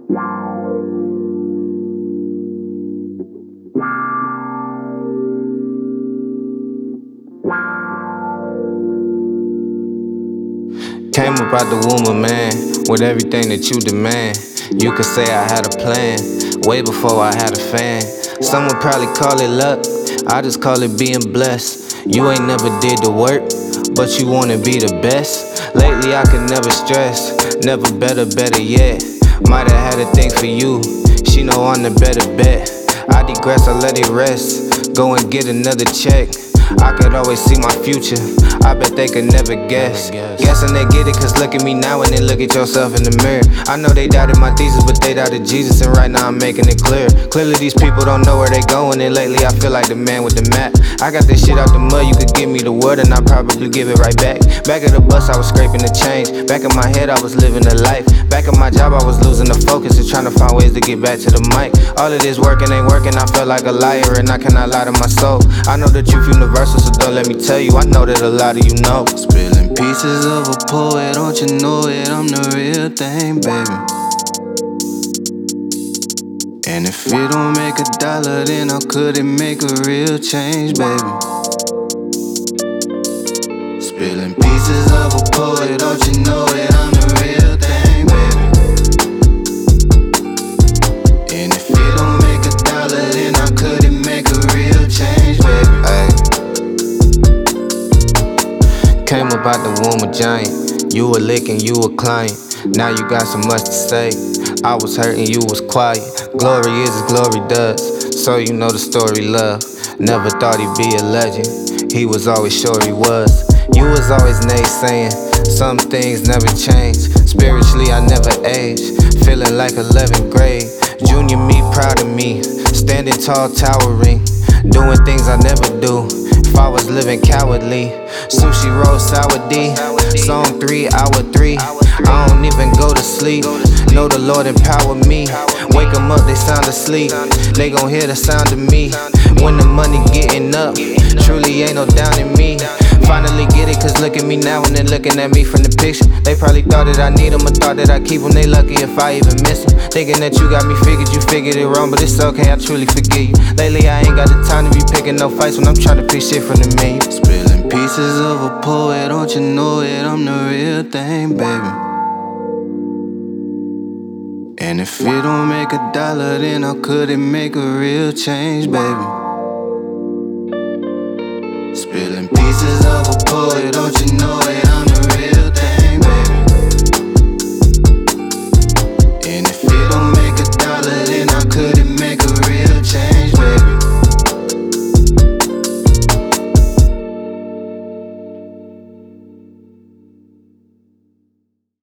Came up out the womb of man with everything that you demand. You could say I had a plan way before I had a fan. Some would probably call it luck, I just call it being blessed. You ain't never did the work, but you wanna be the best. Lately I could never stress, never better yet. Might have had a thing for you, she know I'm the better bet. I digress, I let it rest, go and get another check. I could always see my future, I bet they could never guess. Guessing they get it, cause look at me now and then look at yourself in the mirror. I know they doubted my thesis, but they doubted Jesus, and right now I'm making it clear. Clearly these people don't know where they going, and lately I feel like the man with the map. I got this shit out the mud, you could give me the word and I'll probably give it right back. Back at the bus I was scraping the change, back in my head I was living a life. Back at my job I was losing the focus and trying to find ways to get back to the mic. All of this working ain't working, I feel like a liar and I cannot lie to my soul. I know the truth universal, so don't let me tell you, I know that a lot of you know. Spilling pieces of a poet, don't you know it, I'm the real thing, baby. And if it don't make $1, then how could it make a real change, baby? Spilling pieces of a poet, don't you know it, I'm the real thing, baby. And if it don't make $1, then how could it make a real change, baby? Ay. Came up out the womb a giant, you a lick and you a client. Now you got so much to say, I was hurting, you was quiet. Glory is as glory does, so you know the story love. Never thought he'd be a legend, he was always sure he was. You was always naysaying, some things never change. Spiritually I never age, feeling like 11th grade. Junior me, proud of me, standing tall, towering. Doing things I never do, if I was living cowardly. Sushi roll, sour D, song 3, hour 3. I don't even go to sleep, know the Lord empower me. Wake them up, they sound asleep, they gon' hear the sound of me. When the money getting up, truly ain't no down in me. Finally get it, cause look at me now and then looking at me from the picture. They probably thought that I need them or thought that I keep them. They lucky if I even miss them. Thinking that you got me figured, you figured it wrong, but it's okay, I truly forgive you. Lately I ain't got the time to be picking no fights when I'm trying to pick shit from the menu. Spilling pieces of a poet, don't you know it, I'm the real thing, baby. And if it don't make $1, then how could it make a real change, baby? Spilling pieces of a poet, don't you know it,